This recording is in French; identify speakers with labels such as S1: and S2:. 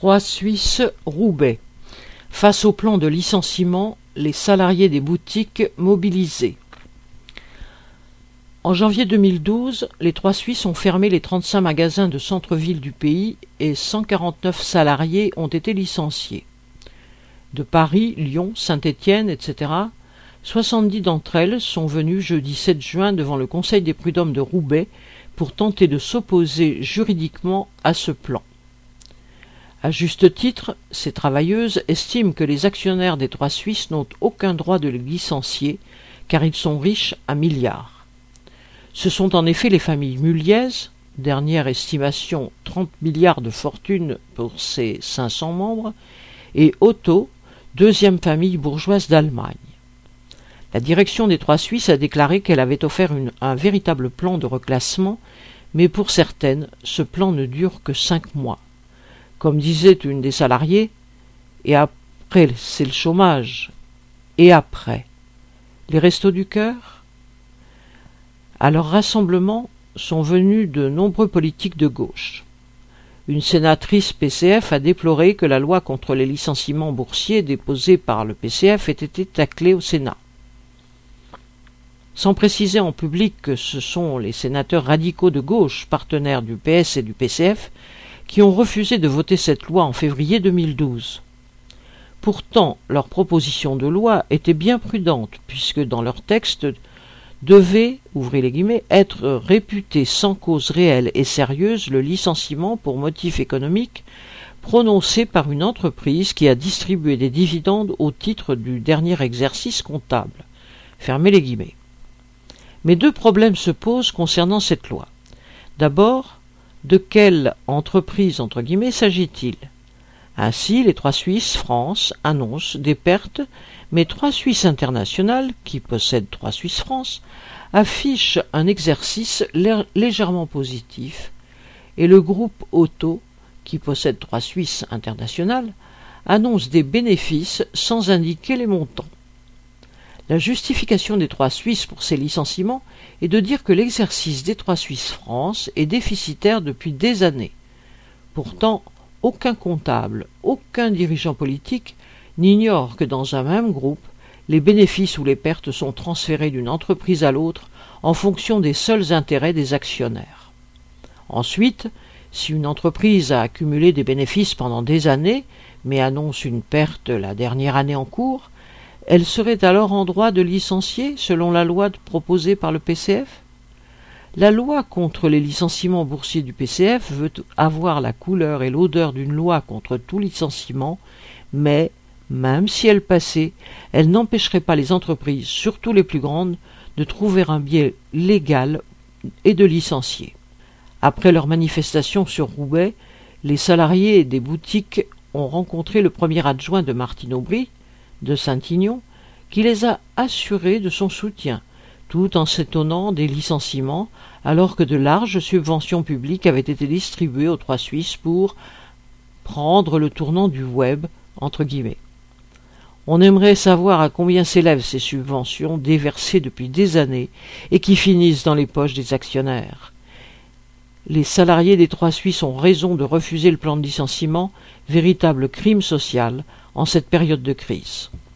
S1: Trois Suisses, Roubaix. Face au plan de licenciement, les salariés des boutiques mobilisés. En janvier 2012, les Trois Suisses ont fermé les 35 magasins de centre-ville du pays et 149 salariés ont été licenciés. De Paris, Lyon, Saint-Étienne, etc., 70 d'entre elles sont venues jeudi 7 juin devant le Conseil des prud'hommes de Roubaix pour tenter de s'opposer juridiquement à ce plan. À juste titre, ces travailleuses estiment que les actionnaires des Trois Suisses n'ont aucun droit de les licencier car ils sont riches à milliards. Ce sont en effet les familles Mulliez, dernière estimation 30 milliards de fortune pour ses 500 membres, et Otto, deuxième famille bourgeoise d'Allemagne. La direction des Trois Suisses a déclaré qu'elle avait offert un véritable plan de reclassement, mais pour certaines, ce plan ne dure que 5 mois. Comme disait une des salariées, « Et après, c'est le chômage. Et après, les restos du cœur ?» À leur rassemblement sont venus de nombreux politiques de gauche. Une sénatrice PCF a déploré que la loi contre les licenciements boursiers déposée par le PCF ait été taclée au Sénat. Sans préciser en public que ce sont les sénateurs radicaux de gauche, partenaires du PS et du PCF, qui ont refusé de voter cette loi en février 2012. Pourtant, leur proposition de loi était bien prudente, puisque dans leur texte devait, ouvrez les guillemets, être réputé sans cause réelle et sérieuse le licenciement pour motif économique prononcé par une entreprise qui a distribué des dividendes au titre du dernier exercice comptable. Fermez les guillemets. Mais deux problèmes se posent concernant cette loi. D'abord, de quelle entreprise entre guillemets s'agit-il? Ainsi, les Trois Suisses France annoncent des pertes, mais Trois Suisses International, qui possède Trois Suisses France, affiche un exercice légèrement positif, et le groupe Otto, qui possède Trois Suisses International, annonce des bénéfices sans indiquer les montants. La justification des Trois Suisses pour ces licenciements est de dire que l'exercice des Trois Suisses France est déficitaire depuis des années. Pourtant, aucun comptable, aucun dirigeant politique n'ignore que dans un même groupe, les bénéfices ou les pertes sont transférés d'une entreprise à l'autre en fonction des seuls intérêts des actionnaires. Ensuite, si une entreprise a accumulé des bénéfices pendant des années, mais annonce une perte la dernière année en cours, elle serait alors en droit de licencier selon la loi proposée par le PCF? La loi contre les licenciements boursiers du PCF veut avoir la couleur et l'odeur d'une loi contre tout licenciement, mais, même si elle passait, elle n'empêcherait pas les entreprises, surtout les plus grandes, de trouver un biais légal et de licencier. Après leur manifestation sur Roubaix, les salariés des boutiques ont rencontré le premier adjoint de Martine Aubry, de Saint-Ignon, qui les a assurés de son soutien, tout en s'étonnant des licenciements, alors que de larges subventions publiques avaient été distribuées aux Trois Suisses pour « prendre le tournant du web », entre guillemets. On aimerait savoir à combien s'élèvent ces subventions déversées depuis des années et qui finissent dans les poches des actionnaires. Les salariés des Trois Suisses ont raison de refuser le plan de licenciement, véritable crime social, en cette période de crise.